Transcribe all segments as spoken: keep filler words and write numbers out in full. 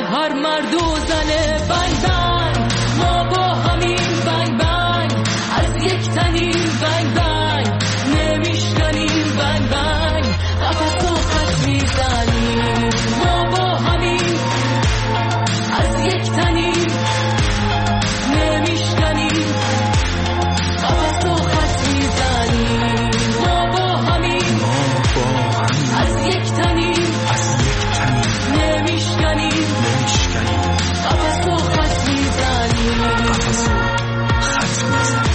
هر مرد و زن بنگ بنگ، ما با همین بنگ بنگ، از یک تنیم بنگ بنگ، نمیشکنیم بنگ بنگ، قفص و خط میزنیم، ما با همین از یک تنیم، نمیشکنیم قفص و خط میزنیم، ما با همین از یک تنیم، نمیشکنیم قفص و خط میزنیم، قفص و خط میزنیم.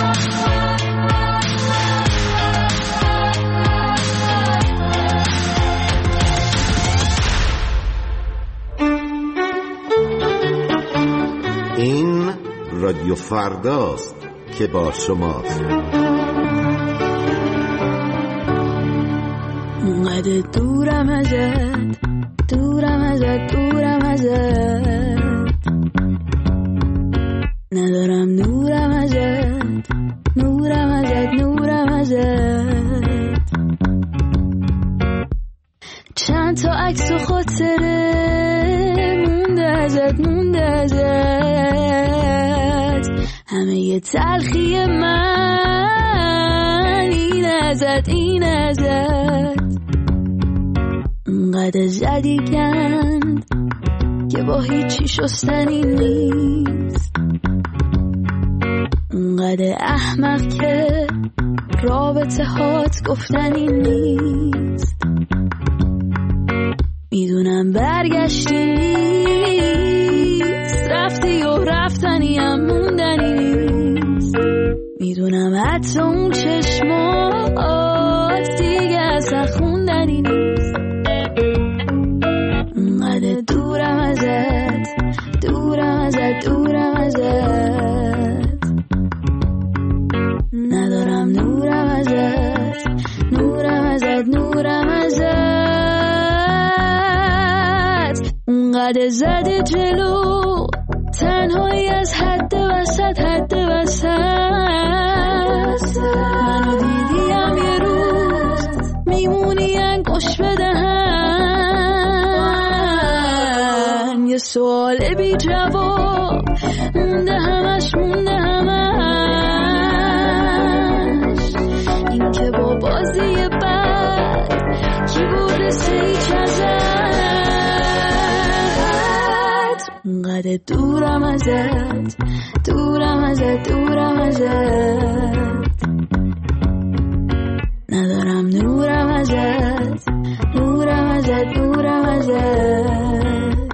این رادیو فرداست که با شماست. اونقدر دورم ازت، دورم ازت، دورم ازت، ندارم نورم ازت، نورم ازت، نورم ازت. چند تا عکس و خاطره مونده ازت، مونده ازت، همه یه تلخی من این ازت، این ازت. اونقدر زدی کند که با هیچی شستنی نیست، اونقدر احمق که رابطه هات گفتنی نیست. میدونم برگشتی نیست، رفتی و رفتنی هم موندنی نیست. میدونم حتی اون چشمات دیگه اصلا خوندنی نیست. اونقدر دورم ازت، دورم ازت، دورم ازت، ندارم نورم ازت، نورم ازت، نورم ازت. اونقدر زده جلو تنهایی از حد وسط، حد وسط. منو دیدیم یه روز میمونی انگوش بدهن، یه سوال بی جواب مونده همش، مونده همش. این که با بازی بد کی برسه ایچ ازت. اونقدر دورم ازت، دورم ازت، دورم ازت، ندارم نورم ازت، نورم ازت، نورم ازت.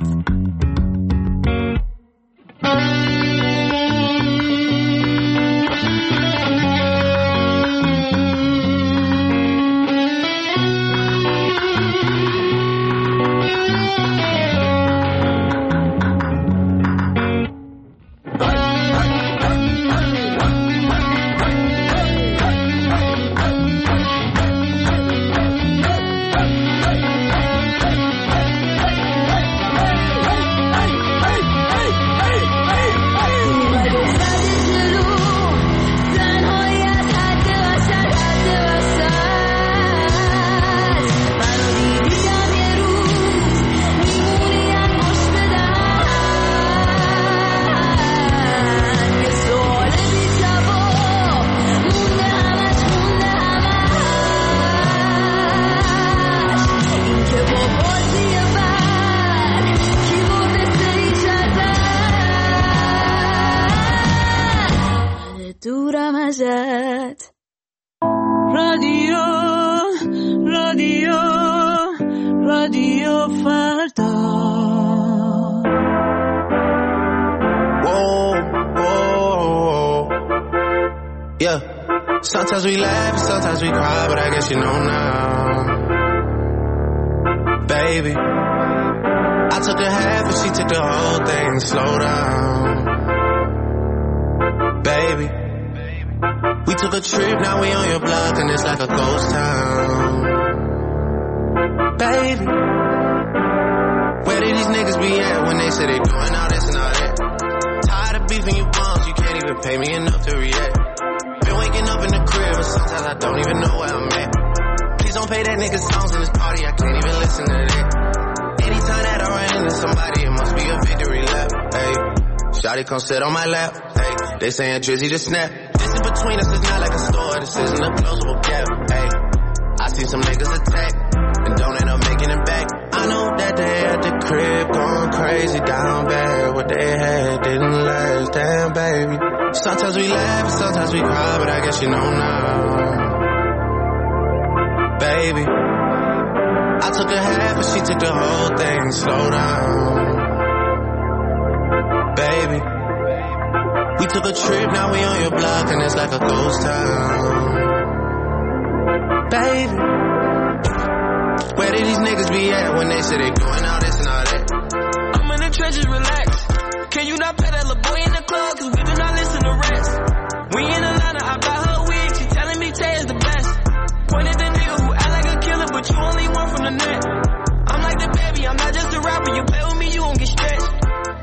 دورم ازت. رادیو رادیو رادیو فردا. Whoa, whoa, yeah. Sometimes we laugh, sometimes we cry, but I guess you know now, baby. I took a half and she took the whole thing. Slow down, baby. We took a trip, now we on your block and it's like a ghost town, baby. Where did these niggas be at when they say they doing all this and all that? Tired of beefing you bums, you can't even pay me enough to react. Been waking up in the crib and sometimes I don't even know where I'm at. Please don't play that nigga songs in this party, I can't even listen to that. Anytime time that I run into somebody, it must be a victory lap. Hey, shawty come sit on my lap. Hey, they saying Drizzy to snap. Distance between us is not like a store, this isn't a closable gap. Hey, I see some niggas attack and don't end up making it back. I know that they at the crib going crazy down bad. What they had didn't last, damn baby. Sometimes we laugh and sometimes we cry, but I guess you know now, baby. I took a half and she took the whole thing. Slow down, baby. We took a trip, now we on your block and it's like a ghost town, baby. Where did these niggas be at when they say they doing all this and all that? I'm in the trenches, relax. Can you not play that little boy in the club? Cause we do not listen to rest. We in Atlanta, I buy her wig. She telling me Tay is the best. Pointed the nigga who act like a killer, but you only one from the net. I'm like the baby, I'm not just a rapper. You play with me, you gon' get stretched.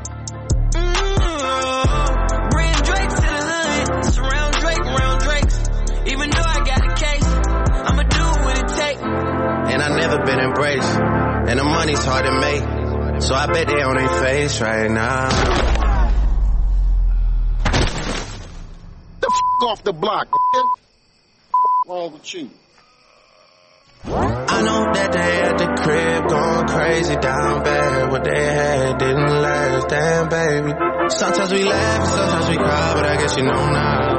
Mm-hmm. Bring Drake to the hood. Surround Drake, around Drakes. Even though I got a case, I'ma do what it take. And I never been embraced, and the money's hard to make, so I bet they on their face right now. The f*** off the block, what's wrong with you? I know that they at the crib going crazy down bad. What they had didn't last, damn baby. Sometimes we laugh and sometimes we cry, but I guess you know now,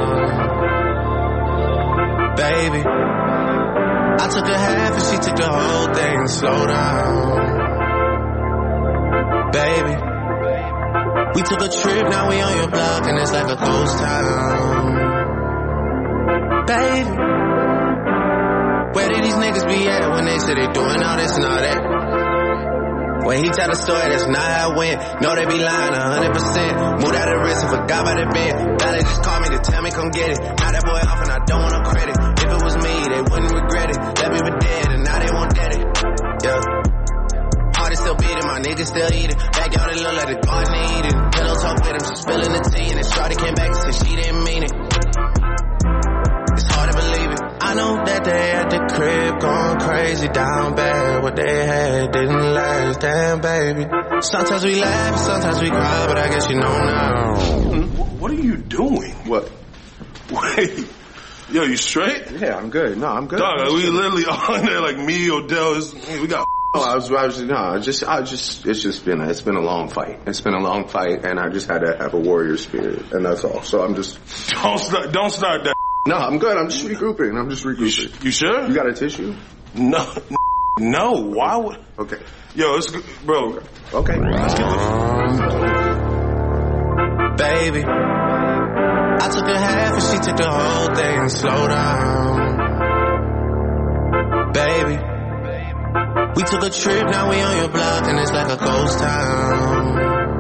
baby. I took a half and she took the whole thing. Slow down, baby. We took a trip, now we on your block and it's like a ghost town, baby. Where did these niggas be at when they say they doing all this and all that? When he tell the story, that's not how it went. No, they be lying a hundred percent. Moved out of the wrist and forgot about the bed. Now they just call me to tell me come get it. Now that boy off and I don't want no credit. If it was me, they wouldn't regret it. Left me for dead and now they won't dead it. Yeah. Heart is still beating, my niggas still eating. Backyard it look like the garden eating. Pillow talk with him, she spilling the tea. And then Shawty came back and said she didn't mean it. It's hard to believe it. I know that they at the crib going crazy down bad. What they had didn't last, damn baby. Sometimes we laugh and sometimes we cry, but I guess you know now. What are you doing? What? Wait. Yo, you straight? Yeah, I'm good. No, I'm good. Dog, we literally on there like me, Odell, is, we got... Oh, I was, I was, no, I just, I just, it's just been, it's been a long fight. It's been a long fight, and I just had to have a warrior spirit, and that's all. So I'm just... Don't start, don't start that. No, I'm good. I'm just regrouping. I'm just regrouping. You, sh- you sure? You got a tissue? No. No. Why would... Okay. Yo, it's good. Bro. Okay. Let's get this. Baby, I took a half and she took the whole thing. Slow down, baby. We took a trip, now we on your block and it's like a ghost town,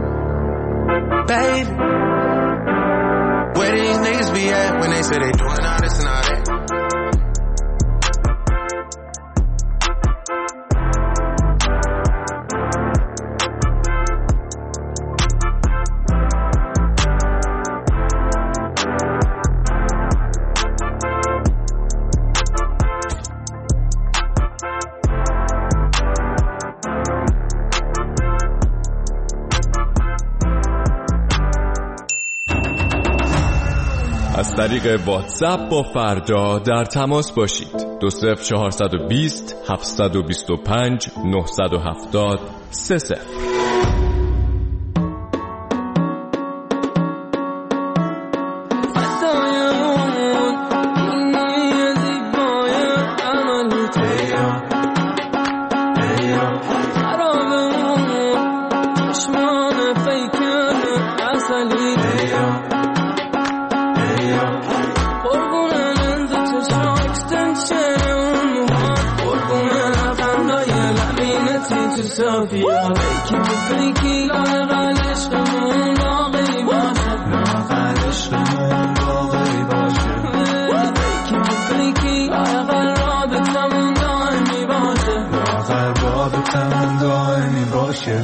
baby. Where these niggas be at when they say they doing all this and all that? از طریق واتساپ با فردا در تماس باشید. دو صفر چهارصد و بیست هفتصد و بیست و پنج نهصد و هفتاد سه صفر. Sophia, make you freaky, لاغل عشقمون باقی باشه لاغل عشقمون باقی باشه make you freaky, لاغل رابطمون دائمی باشه لاغل رابطمون دائمی باشه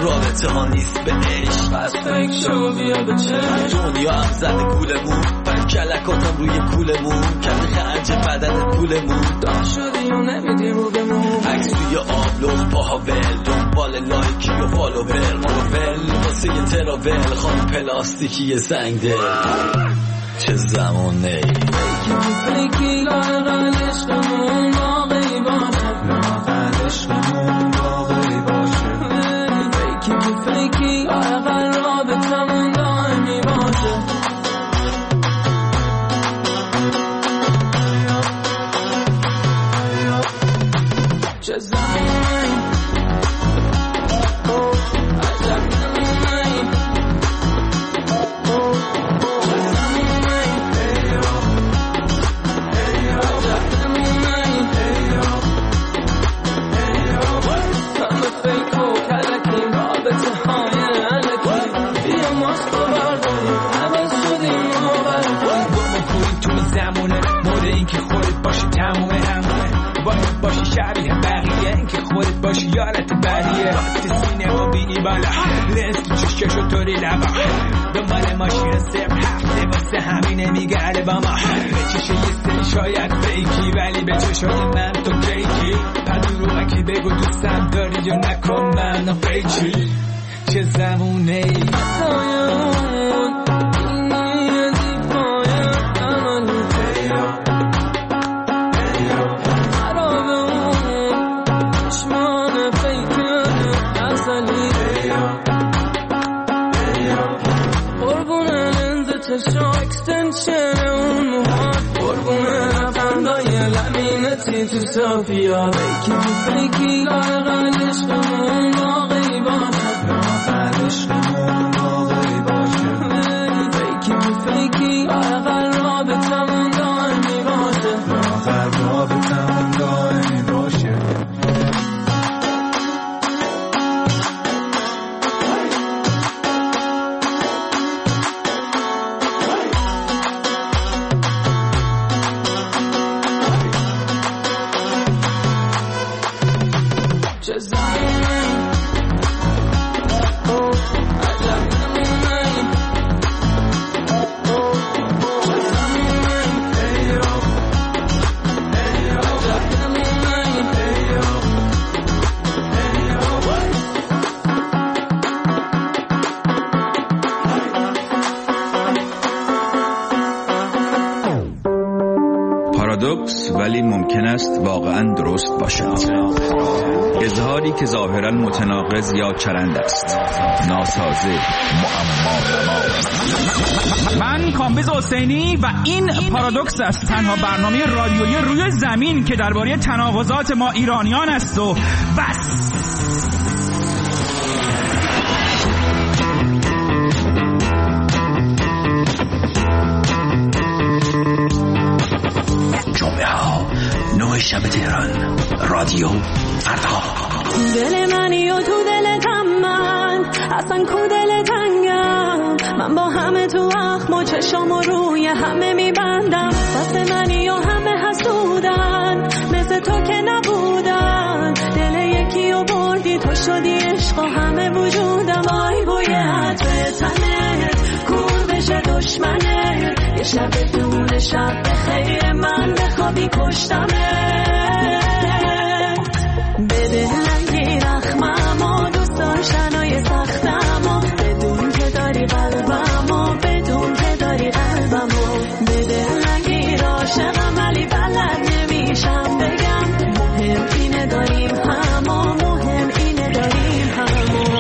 رابطه ها نیست به عشق. پس فکر شو بیا به چشم دنیا هم زده گولمون من کلکاتم روی کولمون کرده خرج بدن پولمون دار شدی و نمیدی رو بمون عکس توی آبلوز پاها ول دنبال لایکی و فالوور مالوول واسه یه تراول خانم پلاستیکی سنگ دل چه زمانه فیکی فیکی لاغل عشقمون باقی باشه لاغل عشقمون باقی باشه فیکی فیکی لاغل رابطمون دائمی باشه چه زمانی عجب زمانی باشی شبیه بقیه این که خودت باشی یارت بریه تو سینما بینی بالا لنز تو چشکشو طوری لبا دنبال ماشین سب هفته واسه همینه میگرده با ما به چشه یه سری شاید فیکی ولی به چشای من تو کیکی پدروغکی بگو دوستم داری یا نکن من فیکی چه زمونه ای چشم اکستنشن اون موهات قربونه لبخندای لبینتی تو صافیا فیکی فیکی لاغل عشقمون باقی باشه لاغل عشقمون باقی باشه فیکی فیکی لاغل رابطمون دائمی باشه لاغل رابطمون دائمی باشه پارادوکس ولی ممکن است واقعا درست باشد. اظهاری که ظاهرا متناقض یا چرند است، ناسازه، معما. من کامبیز حسینی و این پارادوکس است، تنها برنامه رادیویی روی زمین که درباره تناقضات ما ایرانیان است و بس. نوع شب تهران، رادیو فردا. دل منی و تو دلتم من، اصلا کو دل تنگم. من با همه تو اخم و چشم و روی همه میبندم. واسه منی و همه حسودن، مثل تو که نبودن. دل یکی و بردی تو شدی عشق و همه وجودم. آی بوی عطر تنت کور بشه دشمنه. یه شب دون شب بخیر من بخوابی کشتمه. بده لنگی رخمم و دوست داشتنای سختم و بدون که داری قلبم و بدون که داری قلبم و بده لنگی راشقم ولی بلد نمیشم بگم. مهم اینه داریم هم و مهم اینه داریم هم و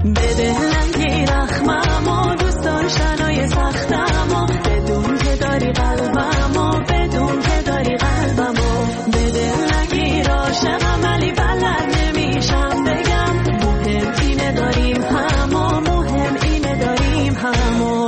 بده رنگی رخمم و دوست داشتنای سختم و بدون که داری قلبم و بدون که داری قلبم و بده رنگی عاشقم ولی بلد نمیشم بگم مهم اینه داریم هم و مهم اینه داریم هم و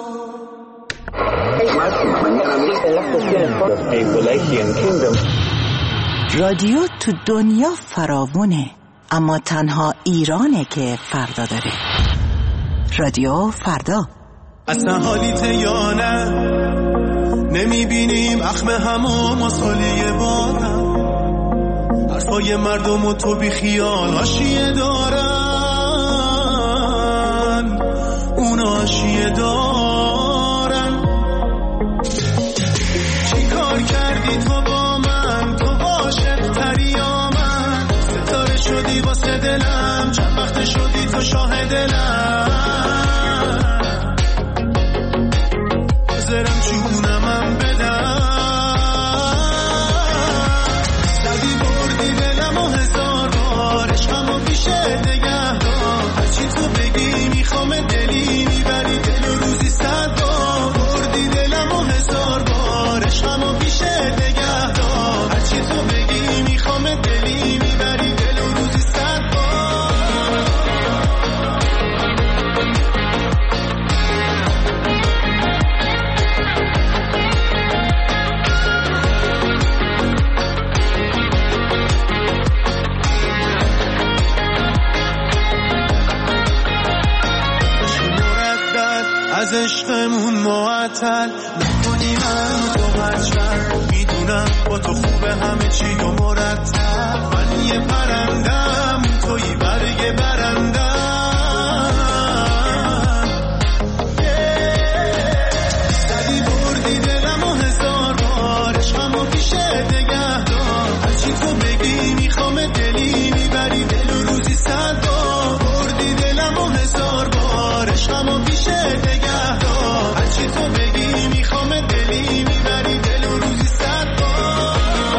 رادیو تو دنیا فراوونه، اما تنها ایرانه که فردا داره. رادیو فردا. اصلا حالیت یا نه نمیبینیم اخم همو مسئولی بارم حرفای مردم و تو بی خیال آشیه دارن اونا آشیه دارن چی کار کردی تو با من تو عاشق تری یا من ستاره شدی واسه دلم چند وقت شدی تو شاه دلم بذارم چونمم بدم زدی بردی دلم و هزار بار عشقم و پیشه نگه دار هرچی تو بگی میخوام دلی میبری دل و روزی صد بار بردی دلم و هزار بار عشقم و پیشه نگه دار هرچی تو بگی میخوام دلی میبری دل و روزی صد بار از عشقمون معطل نکنی من تو هرچن میدونم با تو خوبه همه چی و مرتب من یه پرندم توی برگ برندم زدی بردی دلم و هزار بار عشقم و پیشه نگه دار هرچی تو بگی میخوام دلی میبری دل و روزی صد بار بردی دلم و هزار بار عشقم و پیشه نگه دار هرچی تو بگی میخوام دلی میبری دل و روزی صد بار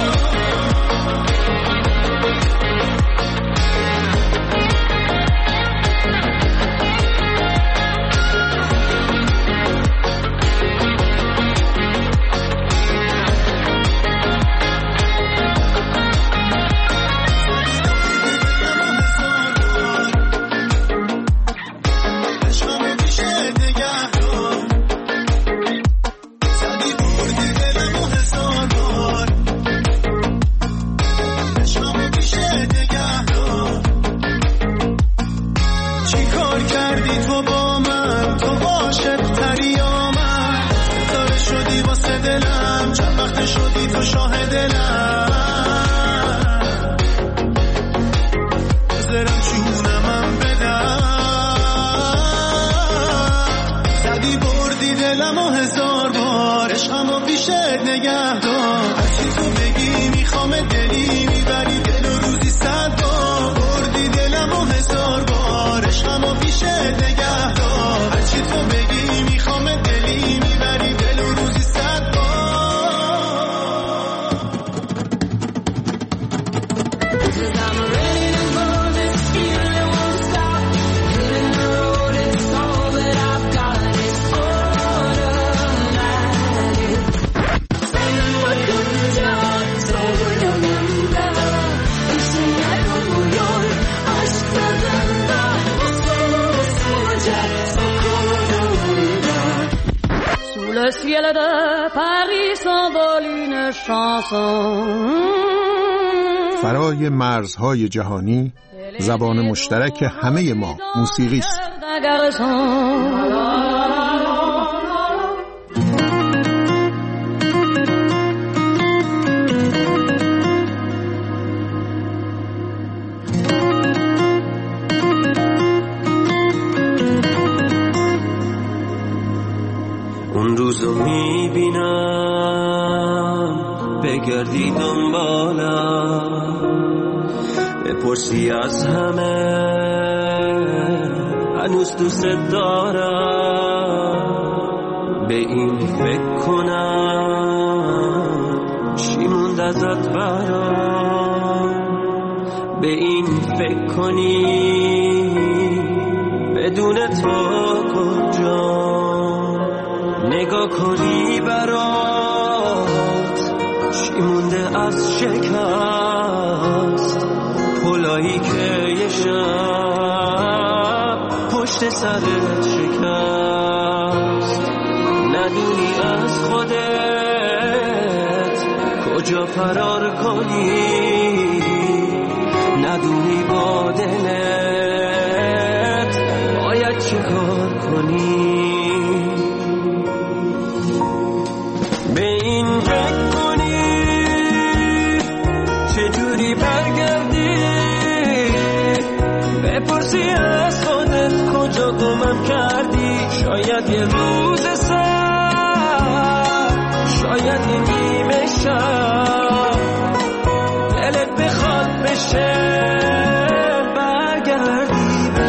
شدی تو شاه دلم بذارم چونمم بدم زدی بردی دلم و هزار بار عشقم و پیشه نگه دار هرچی تو بگی میخوام دلی میبری دل و روزی صد بار بردی دلم و هزار بار عشقم و پیشه نگه دار هرچی تو بگی میخوام دلی میبری دل و روزی صد بار Le ciel de Paris s'envole une chanson. فرای مرزهای جهانی زبان مشترک همه ما موسیقی است. اون روزو میبینم بگردی دنبالم بپرسی از همه هنوز دوست دارم به این فکر کنم چی موند ازت برام به این فکر کنی تو کجا نگاه کنی برات چی مونده از شکست پلایی که یه شب پشت سرت شکست ندونی از خودت کجا فرار کنی ندونی با دلت باید چه کار کنی به این فکر کنی چجوری برگردی بپرسی از خودت کجا گمم کردی شاید یه روز سر شاید یه نیمه شب دلت بخواد بشه برگردی به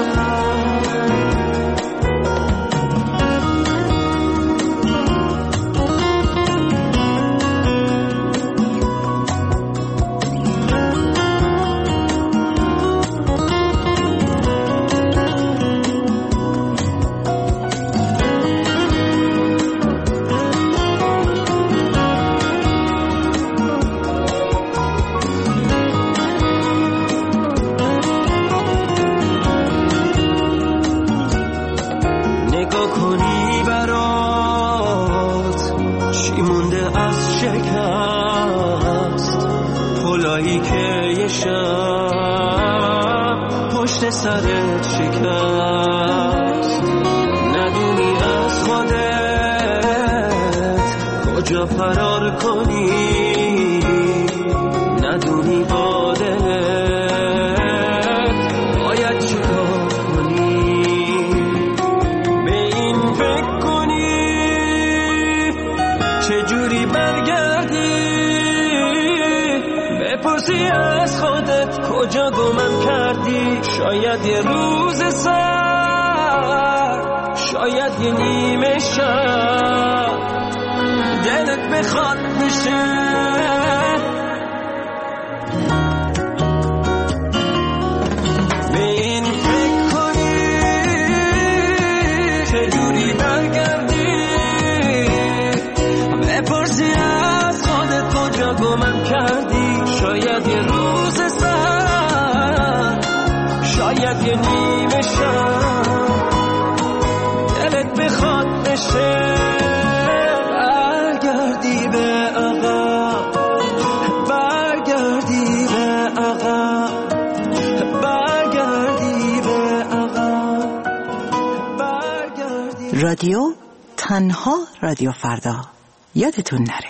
سرت شکست ندونی از خودت کجا فرار کنی ندونی با دلت باید چی کار کنی به این فکر کنی چجوری برگردی بپرسی از خودت کجا گمم کردی شاید یه روز سر شاید یه نیمه شب دلت بخواد بشه به این فکر کنی چجوری برگردی بپرسی از خودت کجا گمم کردی شاید یه روز سر شاید یه نیمه شب دلت بخواد بشه برگردی به عقب برگردی به عقب برگردی به عقب برگردی. رادیو تنها رادیو فردا یادتون نره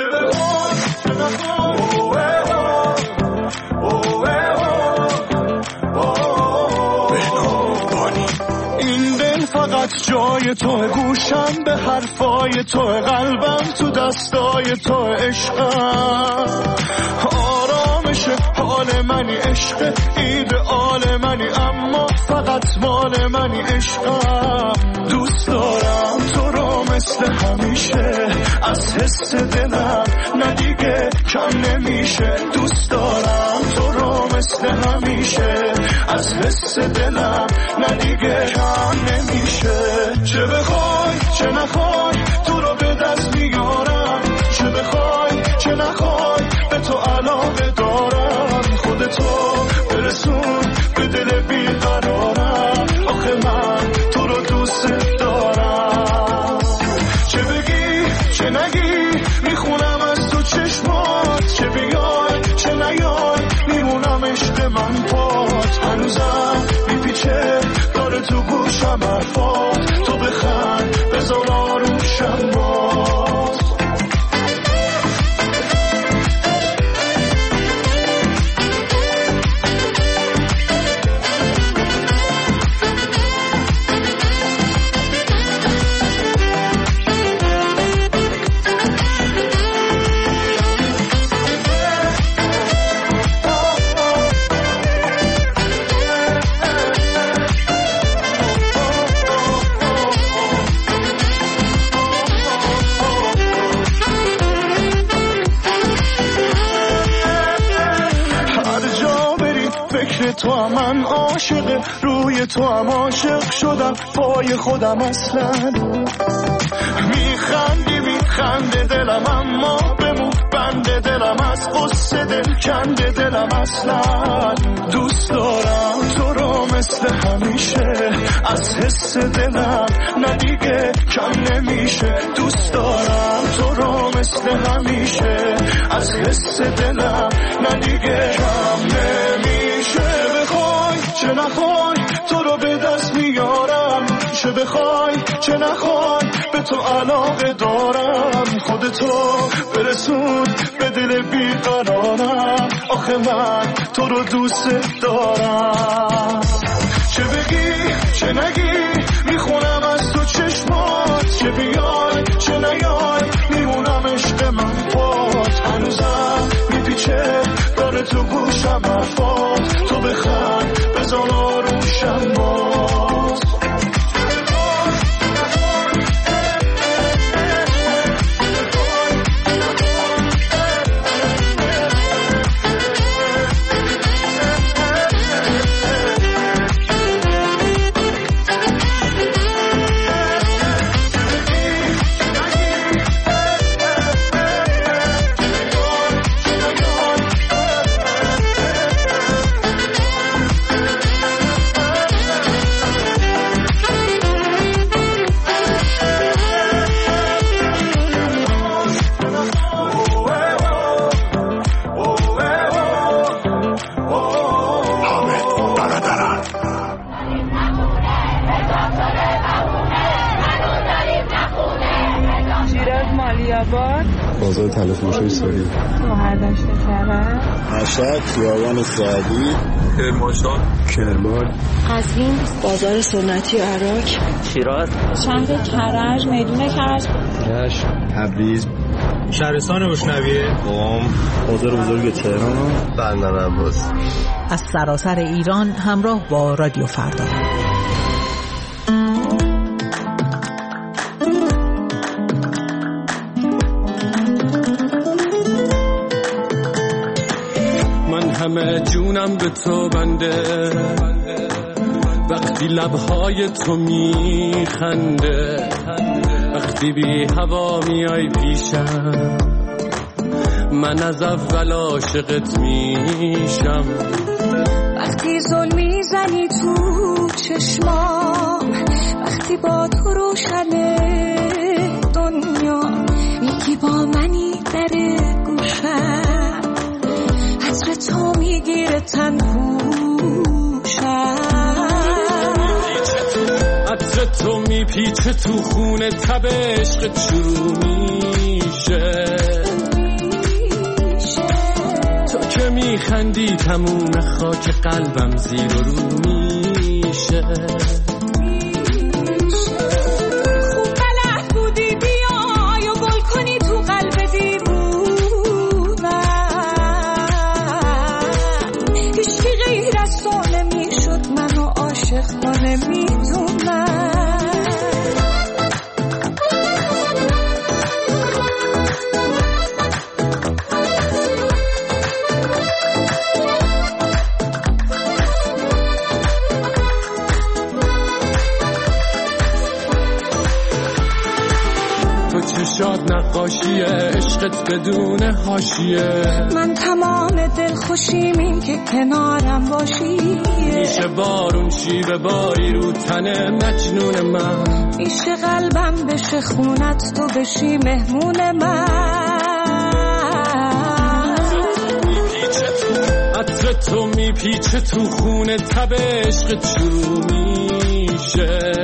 جای تو گوشم به حرفای تو قلبم تو دستای تو عشقم آرامش حال منی عشق ایدئال منی اما فقط مال منی عشقم دوست دارم تو رو مثل همیشه از حس دلم ندیگه کم نمیشه دوست دارم تو رو مثل همیشه از حس دلم ندیگه کم نمیشه چه بخوای چه نخوای تو رو به دست میارم چه بخوای چه نخوای به تو علاقه دارم خودتو برسون به دل بیقرارم آخه من تو رو دوست دارم چه بگی چه نگی میخونم از تو چشمات چه بیای چه نیای میمونم عشق من پات هنوزم میپیچه داره تو گوشم حرفات تو بخند بذار آروشم باز تو هم من عاشق روی تو هم عاشق شدم پای خودم اصلا میخندی میخنده دلم اما بمون بنده دلم از قصه دل کنده دلم اصلا دوست دارم تو رو مثل همیشه از حس دلم ندیگه کم نمیشه دوست دارم تو رو مثل همیشه از حس دلم ندیگه کم نمیشه بخوای چه نخوای تو رو به دست میارم چه بخوای چه نخوای به تو علاقه دارم خودتو برسون به دل بیقرارم آخه من تو رو دوست دارم چه بگی چه نگی میخونم از تو چشمات چه بیای چه نیای میمونم عشق من پات هنوزم میپیچه داره تو گوشم حرفات تو بخند بزن آروشم باز بازار تلفروشی سوری مهردشت کرد مشهد خیابان سعدی کرمانشاه کرمان قزوین بازار سنتی عراق شیراز شهر کرج میدون کرج رشت تبریز شهرستان اشنویه قم بازار بزرگ تهران بندر عباس از سراسر ایران همراه با رادیو فردا همه جونم به تو بنده وقتی لبهای تو میخنده وقتی بی هوا میای پیشم من از اول عاشقت میشم وقتی ظلم میزنی تو چشمام وقتی با تو روشنه دنیا میگی با منی در گوشم عطر تو میگیره تن پوشم عطر تو میپیچه تو خونه تب عشقت شروع میشه تو که میخندی تموم خاک قلبم زیر و رو میشه شاد نقاشیه عشقت بدون حاشیه من تمام دل خوشیم این که کنارم باشی میشه بارون شیوه باری رو تن مجنون من میشه قلبم بشه خونت تو بشی مهمون من عطر تو میپیچه تو خونه تب عشقت شروع میشه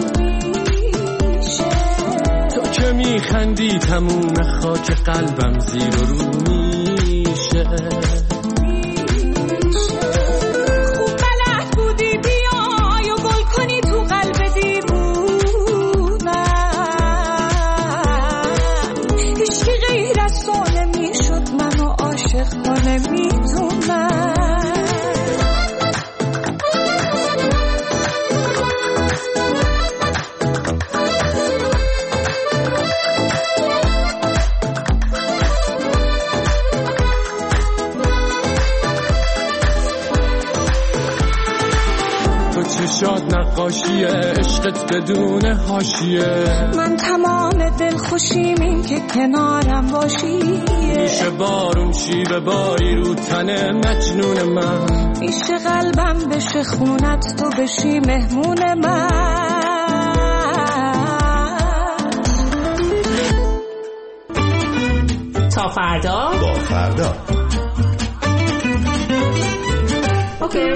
که میخندی تموم خاک قلبم زیر و رو میشه خوب بلد بودی بیای و گل کنی تو قلب دیوونم هیچکی غیر از تو نمیشد منو عاشق کنه میتونم شاد نقاشی عشقت بدون حاشیه. من تمام دلخوشیم این که کنارم باشی. میشه بارون شی به باری رو تن مجنون من. میشه قلبم بشه خونت تو بشی مهمون من. تا فردا با فردا. اوکی.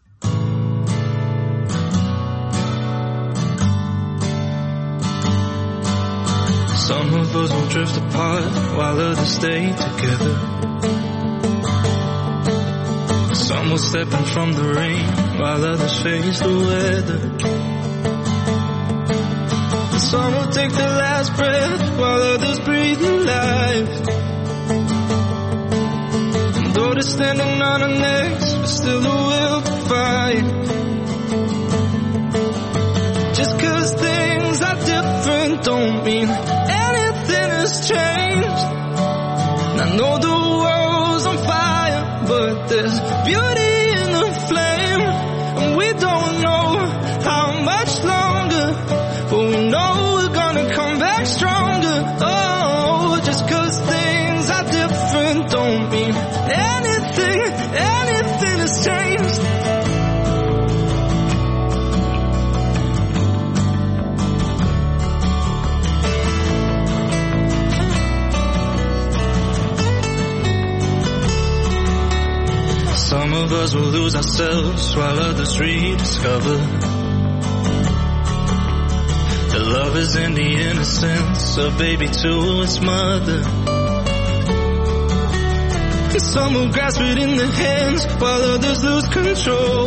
Some of us will drift apart while others stay together. Some will step in from the rain while others face the weather. Some will take their last breath while others breathe new life. And though they're standing on our necks, we're still the will to fight. Just 'cause things are different don't mean anything has changed. And I know the world's on fire, but there's beauty in the flame. And we don't know how much longer, but we know we're gonna come back stronger. Oh, just 'cause things are different don't mean anything, anything has changed. Some of us will lose ourselves while others rediscover. The love is in the innocence of baby to its mother. Some will grasp it in their hands while others lose control.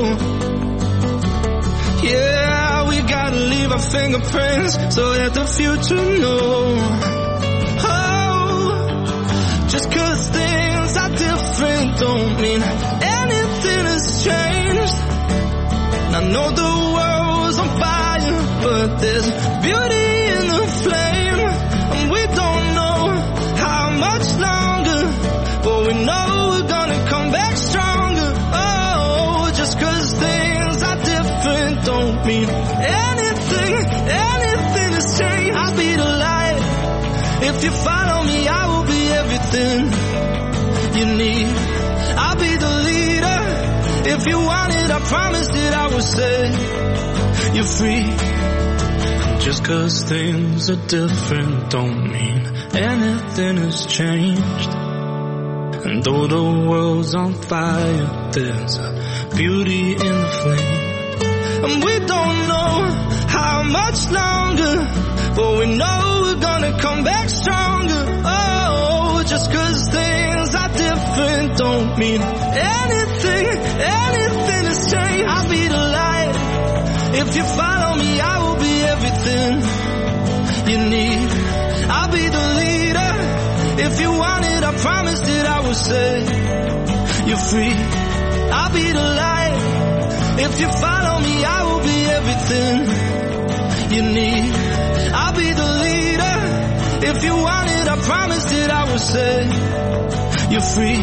Yeah, we gotta leave our fingerprints so that the future knows. Oh, just 'cause things are different don't mean anything has changed. And I know the world's on fire, but there's beauty in the flame. And we don't know how much longer, but we know we're gonna come back stronger. Oh, just 'cause things are different don't mean anything, anything has changed. I'll be the light. If you follow me, I will be everything you need. I'll be the leader. If you want it, I promise that I will set you free. Just 'cause things are different don't mean anything has changed. And though the world's on fire, there's a beauty in the flame. And we don't know how much longer, but we know we're gonna come back stronger. Oh, just 'cause things are different don't mean anything, anything has changed. I'll be the light. If you follow me, I will be everything you need. I'll be the leader. If you want it, I promise that I will set you free. I'll be the light. If you follow me, I will be everything you need. I'll be the leader. If you want it, I promise that I will set you free.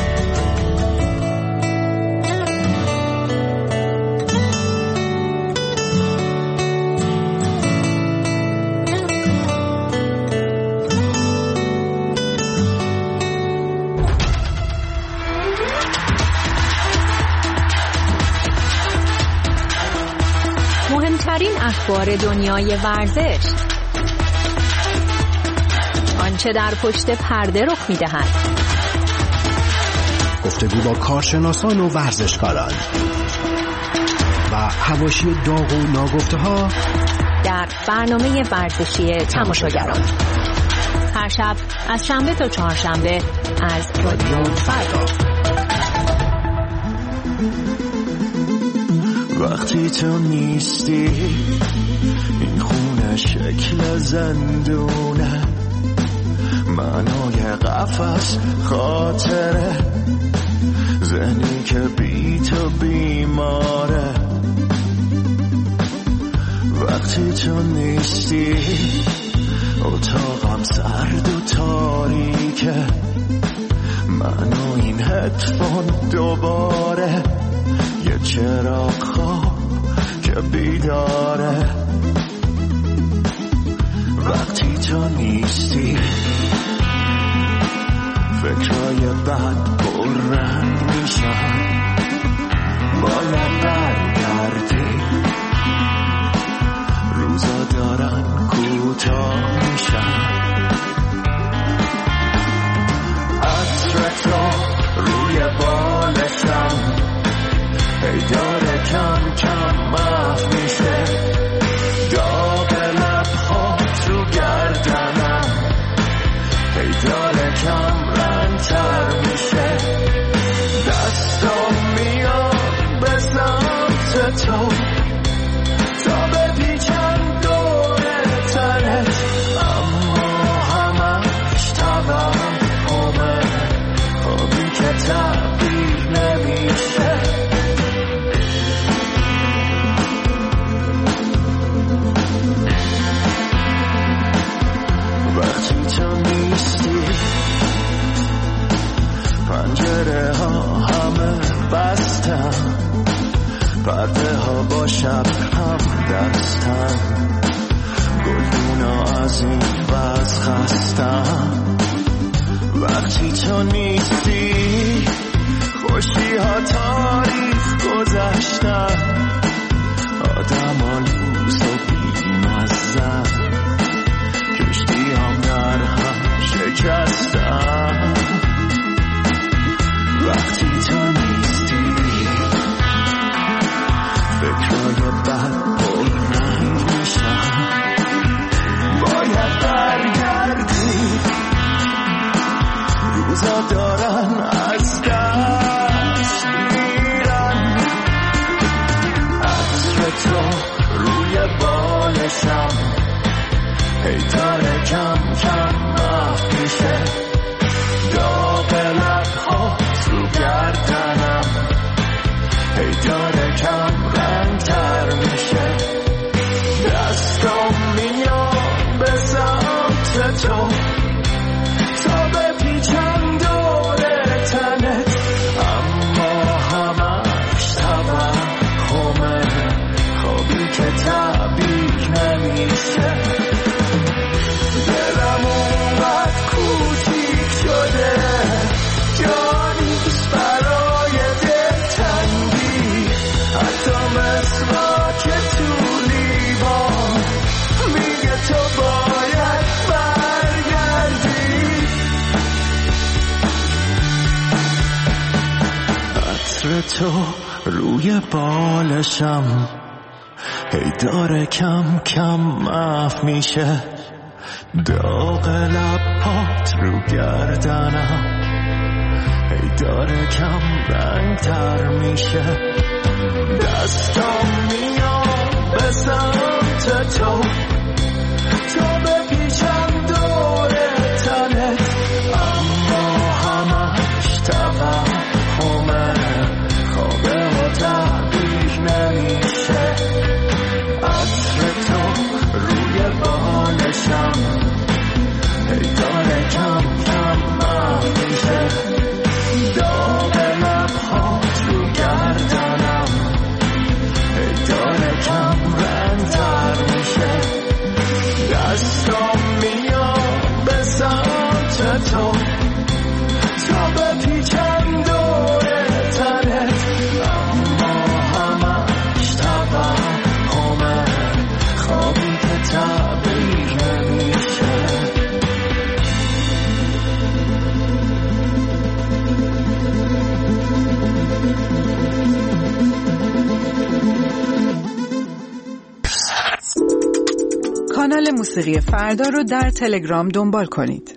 مهمترین اخبار دنیای ورزش، آنچه در پشت پرده رخ می‌دهد، گفتگو با کارشناسان و ورزشکاران و حواشی داغ و ناگفته‌ها در برنامه ورزشی تماشاگران، هر شب از شنبه تا چهارشنبه از رادیو فردا. وقتی تو نیستی این خونه شکل زندونه، معنای قفس خاطره، ذهنی که بی تو بیماره. وقتی تو نیستی اتاقم سرد و تاریکه، من و این هدفون دوباره یه چراغ خواب که که بیداره وقتی تو نیستی فکرهای بد پر رنگ میشن باید برگردی روزا دارن کوتاه میشن عطر تو روی بالشم هی داره کم کم محو میشه داغ لبها تو گردنم هی داره کم رنگ تر میشه دستم میاد به سمت تو تا بپیچم دور تنت اما همش توهمه خوبی که تعبیر نمیشه وقتی تو نیستی پنجره ها همه بستن پرده ها با شب هم دستن گلدونا از این وز خستن وقتی تو نیستی خوشی ها تاریخ گذشتن آدم ها لوس و بیمزن کشتی هم در هم شکستن وقتی تو نیستی فکرهای بد پر رنگ میشن باید برگردی روزا دارن از دست میرن عطر تو روی بالشم هی داره کم کم محو میشه داغ لبها تو گردنم هی داره کم رنگ تر میشه دستم میاد به سمت تو تا بپیچم دور تنت اما همش توهمه خوبی که تعبیر نمیشه دلم اونقدر کوچیک شده جانیست برای دلتنگی حتی مسواک تو لیوان میگه تو باید برگردی عطر تو روی بالشم هی داره کم کم محو میشه داغ لبات رو گردنم هی داره کم رنگ تر میشه دستم میام به سمت تو تا بپیچم دور تنت اما همش توهمه خوابه و تعبیر نمیشه عطر تو روی بالشم هی داره کم کم محو میشه داغ لبهات رو گردنم هی داره کم رنگ تر میشه دستم میاد به سمت تو تا بپیچم دور تنت اما همش توهمه خوابی که تعبیر نمیشه کانال موسیقی فردا رو در تلگرام دنبال کنید.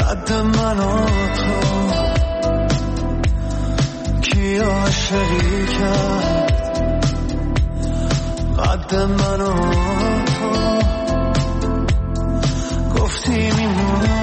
قد من و تو کی عاشقی کرد قد من و تو گفتی میمونم